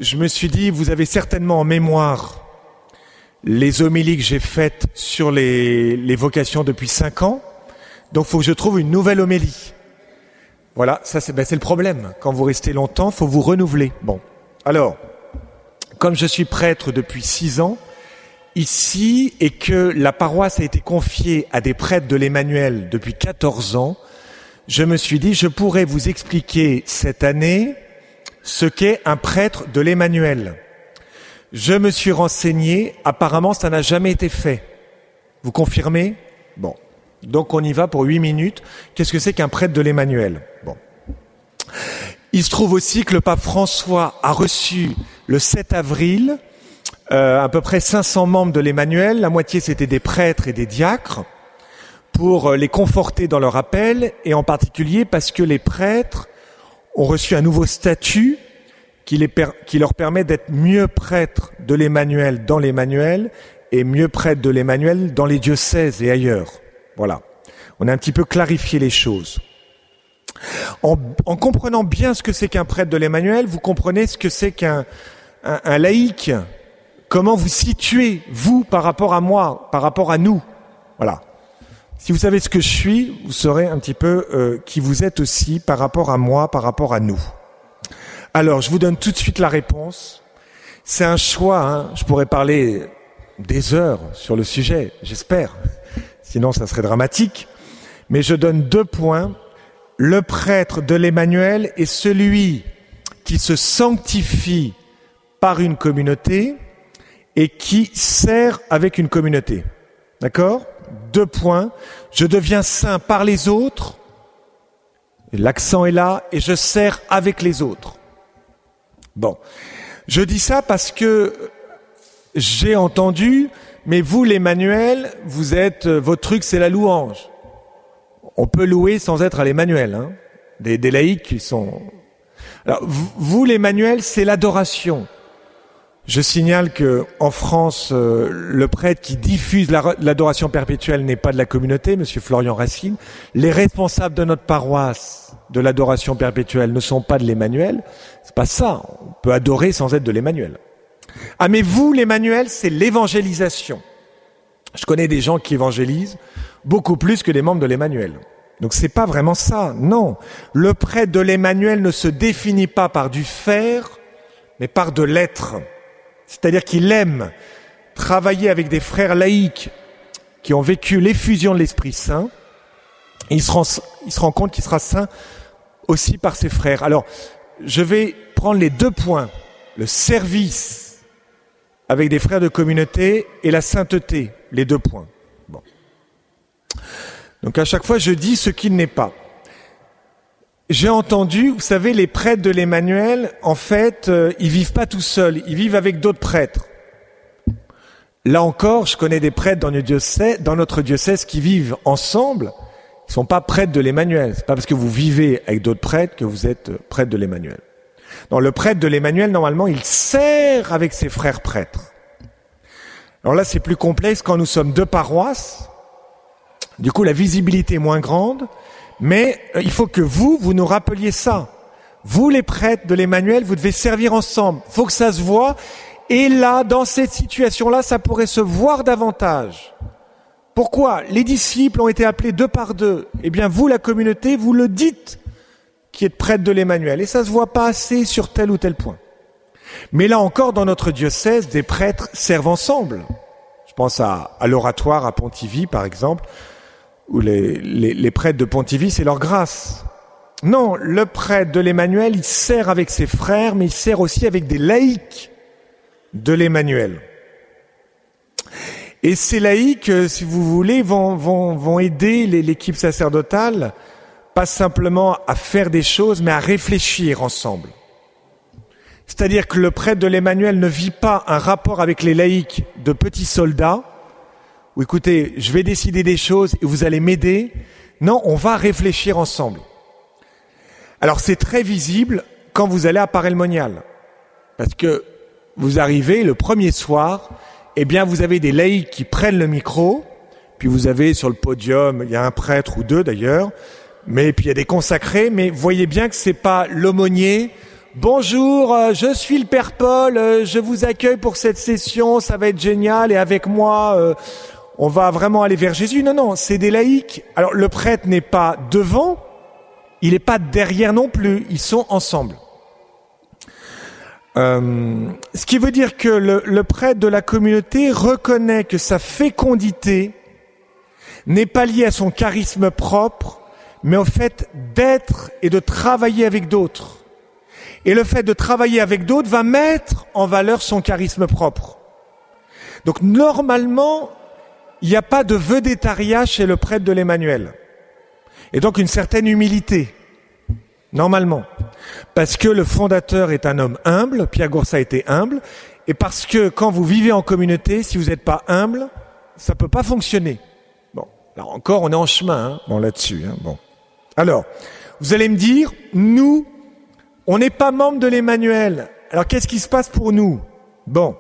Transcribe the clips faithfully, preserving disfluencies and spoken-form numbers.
je me suis dit, vous avez certainement en mémoire les homélies que j'ai faites sur les, les vocations depuis cinq ans. Donc, il faut que je trouve une nouvelle homélie. Voilà, ça c'est, ben, c'est le problème. Quand vous restez longtemps, il faut vous renouveler. Bon, alors, comme je suis prêtre depuis six ans, ici, et que la paroisse a été confiée à des prêtres de l'Emmanuel depuis quatorze ans, je me suis dit, je pourrais vous expliquer cette année ce qu'est un prêtre de l'Emmanuel. Je me suis renseigné, apparemment ça n'a jamais été fait. Vous confirmez ? Bon. Donc on y va pour huit minutes. Qu'est-ce que c'est qu'un prêtre de l'Emmanuel ? Bon. Il se trouve aussi que le pape François a reçu le sept avril euh, à peu près cinq cents membres de l'Emmanuel. La moitié c'était des prêtres et des diacres pour les conforter dans leur appel, et en particulier parce que les prêtres ont reçu un nouveau statut qui, les per- qui leur permet d'être mieux prêtres de l'Emmanuel dans l'Emmanuel et mieux prêtres de l'Emmanuel dans les diocèses et ailleurs. Voilà. On a un petit peu clarifié les choses. En, en comprenant bien ce que c'est qu'un prêtre de l'Emmanuel, vous comprenez ce que c'est qu'un un, un laïc. Comment vous situez, vous, par rapport à moi, par rapport à nous. Voilà. Si vous savez ce que je suis, vous saurez un petit peu euh, qui vous êtes aussi par rapport à moi, par rapport à nous. Alors, je vous donne tout de suite la réponse. C'est un choix, hein. Je pourrais parler des heures sur le sujet, j'espère. Sinon, ça serait dramatique. Mais je donne deux points. Le prêtre de l'Emmanuel est celui qui se sanctifie par une communauté et qui sert avec une communauté. D'accord ? Deux points. Je deviens saint par les autres. L'accent est là. Et je sers avec les autres. Bon. Je dis ça parce que j'ai entendu, mais vous, l'Emmanuel, vous êtes, votre truc, c'est la louange. On peut louer sans être à l'Emmanuel, hein. Des, des laïcs qui sont... Alors, vous, l'Emmanuel, c'est l'adoration. Je signale que en France, euh, le prêtre qui diffuse la, l'adoration perpétuelle n'est pas de la communauté, Monsieur Florian Racine. Les responsables de notre paroisse de l'adoration perpétuelle ne sont pas de l'Emmanuel. C'est pas ça. On peut adorer sans être de l'Emmanuel. Ah, mais vous, l'Emmanuel, c'est l'évangélisation. Je connais des gens qui évangélisent beaucoup plus que les membres de l'Emmanuel. Donc c'est pas vraiment ça. Non. Le prêtre de l'Emmanuel ne se définit pas par du faire, mais par de l'être. C'est-à-dire qu'il aime travailler avec des frères laïcs qui ont vécu l'effusion de l'Esprit Saint. Et il se rend, il se rend compte qu'il sera saint aussi par ses frères. Alors, je vais prendre les deux points. Le service avec des frères de communauté et la sainteté. Les deux points. Bon. Donc à chaque fois, je dis ce qu'il n'est pas. J'ai entendu, vous savez, les prêtres de l'Emmanuel, en fait, euh, ils vivent pas tout seuls, ils vivent avec d'autres prêtres. Là encore, je connais des prêtres dans notre diocèse, dans notre diocèse qui vivent ensemble. Ils sont pas prêtres de l'Emmanuel. C'est pas parce que vous vivez avec d'autres prêtres que vous êtes prêtre de l'Emmanuel. Non, le prêtre de l'Emmanuel, normalement, il sert avec ses frères prêtres. Alors là, c'est plus complexe quand nous sommes deux paroisses. Du coup, la visibilité est moins grande. Mais euh, il faut que vous, vous nous rappeliez ça. Vous, les prêtres de l'Emmanuel, vous devez servir ensemble. Il faut que ça se voie. Et là, dans cette situation-là, ça pourrait se voir davantage. Pourquoi ? Les disciples ont été appelés deux par deux. Eh bien, vous, la communauté, vous le dites qui êtes prêtre de l'Emmanuel. Et ça se voit pas assez sur tel ou tel point. Mais là encore, dans notre diocèse, des prêtres servent ensemble. Je pense à, à l'oratoire à Pontivy, par exemple, où les, les, les prêtres de Pontivy, c'est leur grâce. Non, le prêtre de l'Emmanuel, il sert avec ses frères, mais il sert aussi avec des laïcs de l'Emmanuel. Et ces laïcs, si vous voulez, vont, vont, vont aider les, l'équipe sacerdotale, pas simplement à faire des choses, mais à réfléchir ensemble. C'est-à-dire que le prêtre de l'Emmanuel ne vit pas un rapport avec les laïcs de petits soldats, où écoutez, je vais décider des choses et vous allez m'aider. Non, on va réfléchir ensemble. Alors c'est très visible quand vous allez à Paray-le-Monial. Parce que vous arrivez le premier soir, eh bien vous avez des laïcs qui prennent le micro, puis vous avez sur le podium, il y a un prêtre ou deux d'ailleurs, mais puis il y a des consacrés, mais voyez bien que c'est pas l'aumônier bonjour, euh, je suis le Père Paul, euh, je vous accueille pour cette session, ça va être génial, et avec moi, euh, on va vraiment aller vers Jésus. Non, non, c'est des laïcs. Alors le prêtre n'est pas devant, il n'est pas derrière non plus, ils sont ensemble. Euh, ce qui veut dire que le, le prêtre de la communauté reconnaît que sa fécondité n'est pas liée à son charisme propre, mais au fait d'être et de travailler avec d'autres. Et le fait de travailler avec d'autres va mettre en valeur son charisme propre. Donc normalement, il n'y a pas de vedettariat chez le prêtre de l'Emmanuel. Et donc une certaine humilité, normalement. Parce que le fondateur est un homme humble, Pierre Goursat était humble, et parce que quand vous vivez en communauté, si vous n'êtes pas humble, ça ne peut pas fonctionner. Bon, là encore, on est en chemin, hein, bon là-dessus. Hein, bon. Alors, vous allez me dire, nous, on n'est pas membre de l'Emmanuel. Alors, qu'est-ce qui se passe pour nous? Bon.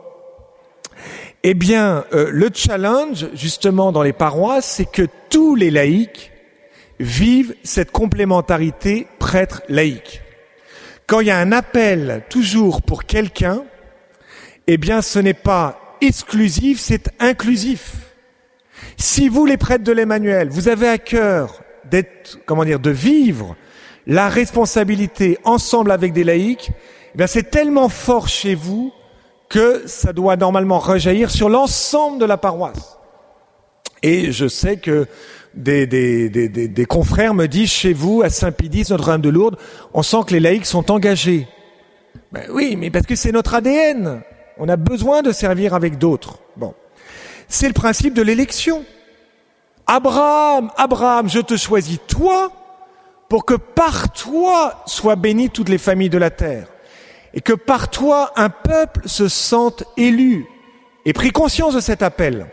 Eh bien, euh, le challenge, justement, dans les paroisses, c'est que tous les laïcs vivent cette complémentarité prêtre-laïque. Quand il y a un appel, toujours pour quelqu'un, eh bien, ce n'est pas exclusif, c'est inclusif. Si vous, les prêtres de l'Emmanuel, vous avez à cœur d'être, comment dire, de vivre la responsabilité ensemble avec des laïcs, eh bien c'est tellement fort chez vous que ça doit normalement rejaillir sur l'ensemble de la paroisse. Et je sais que des, des, des, des, des confrères me disent, chez vous, à Saint-Pédis, Notre-Dame de Lourdes, on sent que les laïcs sont engagés. Ben oui, mais parce que c'est notre A D N. On a besoin de servir avec d'autres. Bon. C'est le principe de l'élection. Abraham, Abraham, je te choisis toi pour que par toi soient bénies toutes les familles de la terre et que par toi un peuple se sente élu et pris conscience de cet appel.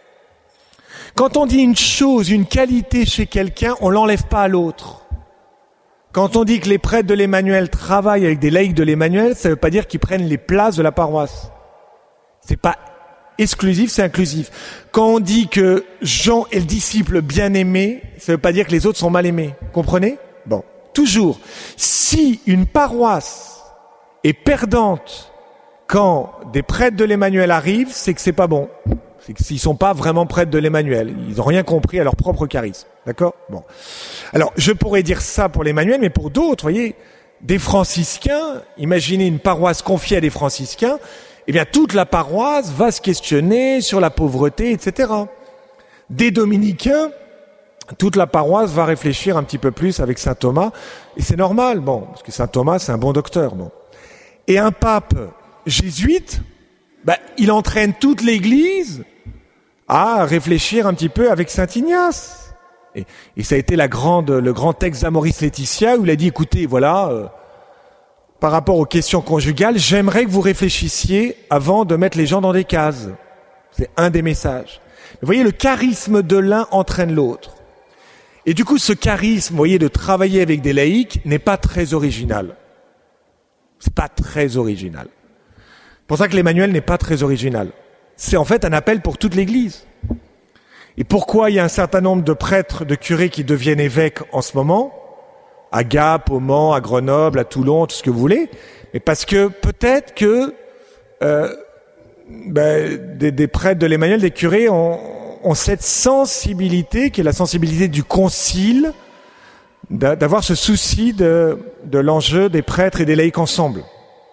Quand on dit une chose, une qualité chez quelqu'un, on l'enlève pas à l'autre. Quand on dit que les prêtres de l'Emmanuel travaillent avec des laïcs de l'Emmanuel, ça ne veut pas dire qu'ils prennent les places de la paroisse. C'est pas exclusif, c'est inclusif. Quand on dit que Jean est le disciple bien-aimé, ça ne veut pas dire que les autres sont mal aimés. Comprenez? Bon. Toujours. Si une paroisse est perdante quand des prêtres de l'Emmanuel arrivent, c'est que c'est pas bon. C'est que s'ils sont pas vraiment prêtres de l'Emmanuel, ils n'ont rien compris à leur propre charisme. D'accord? Bon. Alors, je pourrais dire ça pour l'Emmanuel, mais pour d'autres, voyez, des franciscains, imaginez une paroisse confiée à des franciscains, eh bien, toute la paroisse va se questionner sur la pauvreté, et cetera. Des dominicains, toute la paroisse va réfléchir un petit peu plus avec saint Thomas, et c'est normal, bon, parce que saint Thomas, c'est un bon docteur, bon. Et un pape jésuite, ben, il entraîne toute l'Église à réfléchir un petit peu avec saint Ignace. Et, et ça a été la grande, le grand texte d'Amoris Laetitia où il a dit, écoutez, voilà, euh, par rapport aux questions conjugales, j'aimerais que vous réfléchissiez avant de mettre les gens dans des cases. C'est un des messages. Vous voyez, le charisme de l'un entraîne l'autre. Et du coup, ce charisme, vous voyez, de travailler avec des laïcs n'est pas très original. C'est pas très original. C'est pour ça que l'Emmanuel n'est pas très original. C'est en fait un appel pour toute l'Église. Et pourquoi il y a un certain nombre de prêtres, de curés qui deviennent évêques en ce moment, à Gap, au Mans, à Grenoble, à Toulon, tout ce que vous voulez, mais parce que peut-être que euh, ben, des, des prêtres de l'Emmanuel, des curés, ont, ont cette sensibilité, qui est la sensibilité du concile, d'avoir ce souci de, de l'enjeu des prêtres et des laïcs ensemble.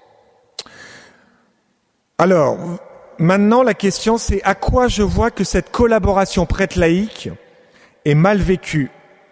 Alors, maintenant la question c'est à quoi je vois que cette collaboration prêtre-laïque est mal vécue.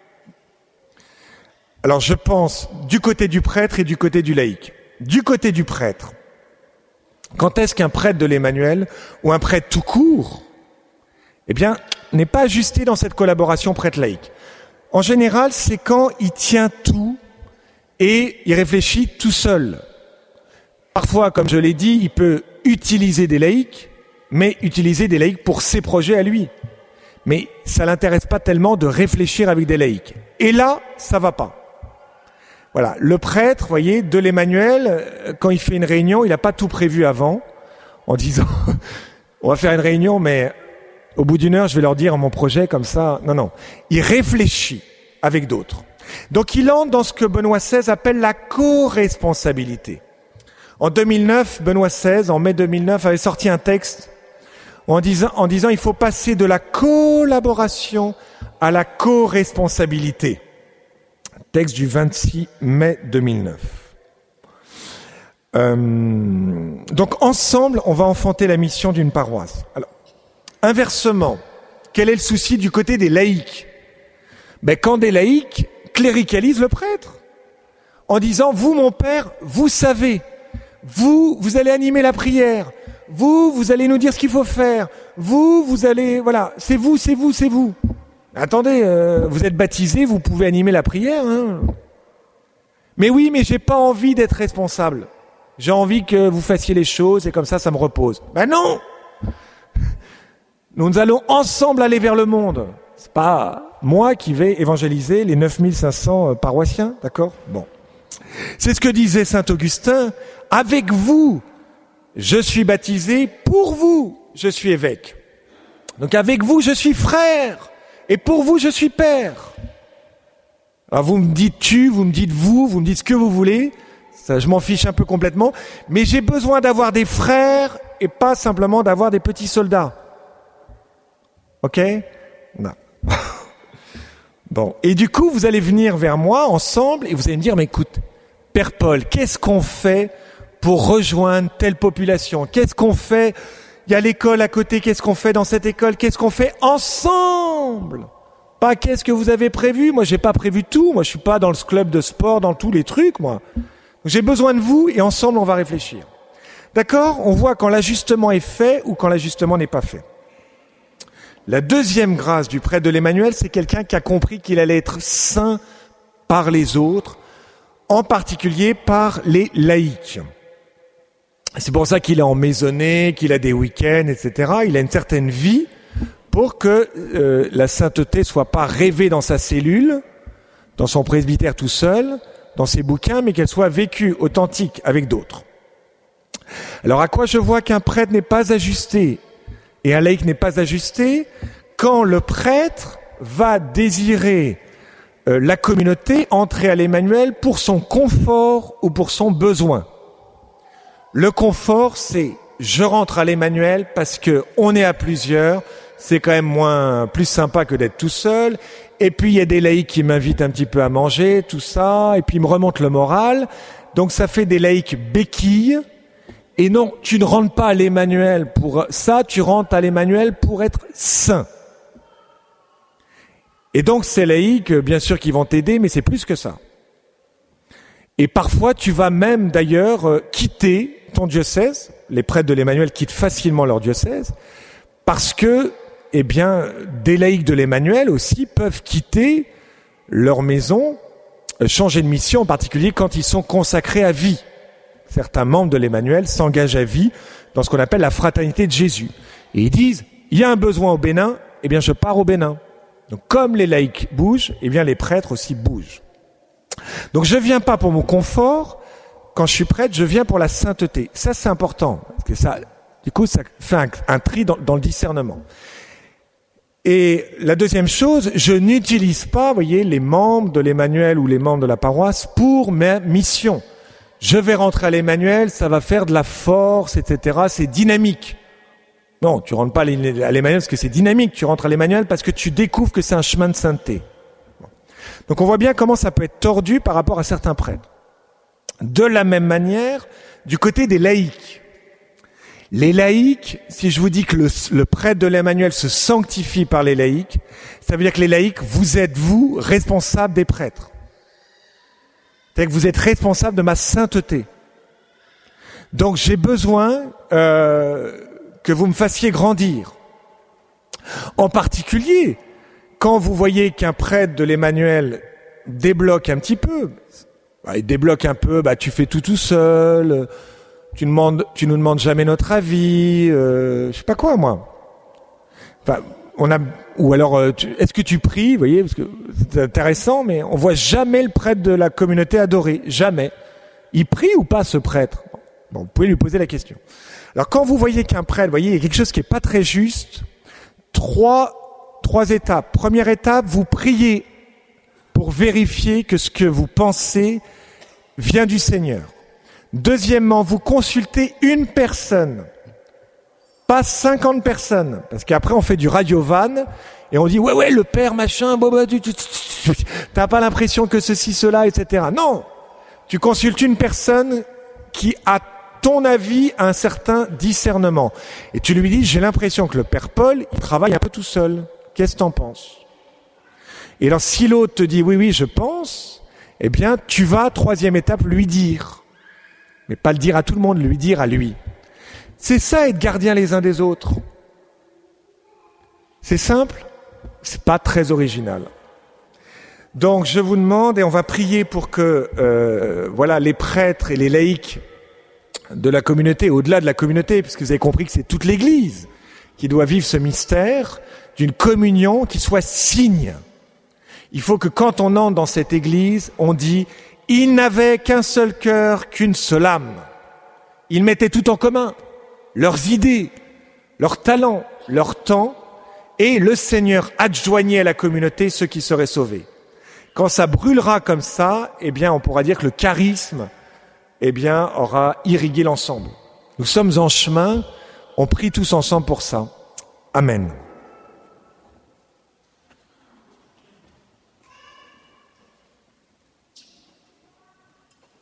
Alors je pense du côté du prêtre et du côté du laïc. Du côté du prêtre, quand est-ce qu'un prêtre de l'Emmanuel ou un prêtre tout court, eh bien, n'est pas ajusté dans cette collaboration prêtre-laïque? En général, c'est quand il tient tout et il réfléchit tout seul. Parfois, comme je l'ai dit, il peut utiliser des laïcs, mais utiliser des laïcs pour ses projets à lui. Mais ça l'intéresse pas tellement de réfléchir avec des laïcs. Et là, ça va pas. Voilà, le prêtre, voyez, de l'Emmanuel, quand il fait une réunion, il n'a pas tout prévu avant, en disant, on va faire une réunion, mais au bout d'une heure, je vais leur dire mon projet comme ça. Non, non. Il réfléchit avec d'autres. Donc il entre dans ce que Benoît seize appelle la co-responsabilité. En deux mille neuf, Benoît seize, en mai deux mille neuf, avait sorti un texte en disant, en disant il faut passer de la collaboration à la co-responsabilité. Texte du vingt-six mai deux mille neuf. Euh, donc ensemble, on va enfanter la mission d'une paroisse. Alors, inversement, quel est le souci du côté des laïcs? Ben, quand des laïcs cléricalisent le prêtre, en disant, vous, mon père, vous savez, vous, vous allez animer la prière, vous, vous allez nous dire ce qu'il faut faire, vous, vous allez, voilà, c'est vous, c'est vous, c'est vous. Attendez, euh, vous êtes baptisé, vous pouvez animer la prière, hein. Mais oui, mais j'ai pas envie d'être responsable. J'ai envie que vous fassiez les choses et comme ça, ça me repose. Ben non! Nous allons ensemble aller vers le monde. C'est pas moi qui vais évangéliser les neuf mille cinq cents paroissiens, d'accord? Bon. C'est ce que disait saint Augustin. Avec vous, je suis baptisé, pour vous, je suis évêque. Donc avec vous, je suis frère, et pour vous, je suis père. Alors vous me dites tu, vous me dites vous, vous me dites ce que vous voulez, ça, je m'en fiche un peu complètement, mais j'ai besoin d'avoir des frères et pas simplement d'avoir des petits soldats. Ok? Non. Bon. Et du coup, vous allez venir vers moi ensemble et vous allez me dire, mais écoute, Père Paul, qu'est-ce qu'on fait pour rejoindre telle population? Qu'est-ce qu'on fait? Il y a l'école à côté, qu'est-ce qu'on fait dans cette école? Qu'est-ce qu'on fait ensemble? Pas qu'est-ce que vous avez prévu? Moi, j'ai pas prévu tout. Moi, je suis pas dans le club de sport, dans tous les trucs, moi. Donc, j'ai besoin de vous et ensemble, on va réfléchir. D'accord? On voit quand l'ajustement est fait ou quand l'ajustement n'est pas fait. La deuxième grâce du prêtre de l'Emmanuel, c'est quelqu'un qui a compris qu'il allait être saint par les autres, en particulier par les laïcs. C'est pour ça qu'il est en maisonnée, qu'il a des week-ends, et cetera. Il a une certaine vie pour que euh, la sainteté soit pas rêvée dans sa cellule, dans son presbytère tout seul, dans ses bouquins, mais qu'elle soit vécue authentique avec d'autres. Alors à quoi je vois qu'un prêtre n'est pas ajusté et un laïc n'est pas ajusté? Quand le prêtre va désirer euh, la communauté entrer à l'Emmanuel pour son confort ou pour son besoin. Le confort, c'est je rentre à l'Emmanuel parce que on est à plusieurs, c'est quand même moins plus sympa que d'être tout seul. Et puis il y a des laïcs qui m'invitent un petit peu à manger, tout ça, et puis ils me remontent le moral. Donc ça fait des laïcs béquilles. Et non, tu ne rentres pas à l'Emmanuel pour ça, tu rentres à l'Emmanuel pour être saint. Et donc ces laïcs, bien sûr, qui vont t'aider, mais c'est plus que ça. Et parfois, tu vas même d'ailleurs euh, quitter ton diocèse. Les prêtres de l'Emmanuel quittent facilement leur diocèse parce que, eh bien, des laïcs de l'Emmanuel aussi peuvent quitter leur maison, euh, changer de mission, en particulier quand ils sont consacrés à vie. Certains membres de l'Emmanuel s'engagent à vie dans ce qu'on appelle la fraternité de Jésus. Et ils disent, il y a un besoin au Bénin, eh bien, je pars au Bénin. Donc, comme les laïcs bougent, eh bien, les prêtres aussi bougent. Donc je viens pas pour mon confort, quand je suis prêtre, je viens pour la sainteté. Ça c'est important, parce que ça, du coup ça fait un, un tri dans, dans le discernement. Et la deuxième chose, je n'utilise pas, vous voyez, les membres de l'Emmanuel ou les membres de la paroisse pour ma mission. Je vais rentrer à l'Emmanuel, ça va faire de la force, et cetera. C'est dynamique. Non, tu rentres pas à l'Emmanuel parce que c'est dynamique, tu rentres à l'Emmanuel parce que tu découvres que c'est un chemin de sainteté. Donc on voit bien comment ça peut être tordu par rapport à certains prêtres. De la même manière, du côté des laïcs. Les laïcs, si je vous dis que le, le prêtre de l'Emmanuel se sanctifie par les laïcs, ça veut dire que les laïcs, vous êtes, vous, responsables des prêtres. C'est-à-dire que vous êtes responsables de ma sainteté. Donc j'ai besoin euh, que vous me fassiez grandir. En particulier, quand vous voyez qu'un prêtre de l'Emmanuel débloque un petit peu, bah, il débloque un peu, bah, tu fais tout tout seul, tu, demandes, tu nous demandes jamais notre avis, euh, je sais pas quoi moi. Enfin, on a, ou alors, euh, tu, est-ce que tu pries, vous voyez, parce que c'est intéressant, mais on voit jamais le prêtre de la communauté adorer, jamais. Il prie ou pas ce prêtre? Bon, vous pouvez lui poser la question. Alors quand vous voyez qu'un prêtre, vous voyez, il y a quelque chose qui est pas très juste, trois Trois étapes. Première étape, vous priez pour vérifier que ce que vous pensez vient du Seigneur. Deuxièmement, vous consultez une personne, pas cinquante personnes, parce qu'après on fait du radio-van et on dit ouais ouais le père machin, bon, bah, tu, tu, tu, tu, t'as pas l'impression que ceci, cela, et cetera. Non, tu consultes une personne qui a ton avis, un certain discernement, et tu lui dis j'ai l'impression que le père Paul il travaille un peu tout seul. Qu'est-ce que t'en penses? Et alors si l'autre te dit oui oui je pense, eh bien tu vas troisième étape lui dire. Mais pas le dire à tout le monde, lui dire à lui. C'est ça être gardien les uns des autres. C'est simple, c'est pas très original. Donc je vous demande, et on va prier pour que euh, voilà, les prêtres et les laïcs de la communauté, au-delà de la communauté, puisque vous avez compris que c'est toute l'Église qui doit vivre ce mystère d'une communion qui soit signe. Il faut que quand on entre dans cette Église, on dit ils n'avaient qu'un seul cœur, qu'une seule âme. Ils mettaient tout en commun, leurs idées, leurs talents, leur temps, et le Seigneur adjoignait à la communauté ceux qui seraient sauvés. Quand ça brûlera comme ça, eh bien, on pourra dire que le charisme, eh bien, aura irrigué l'ensemble. Nous sommes en chemin, on prie tous ensemble pour ça. Amen.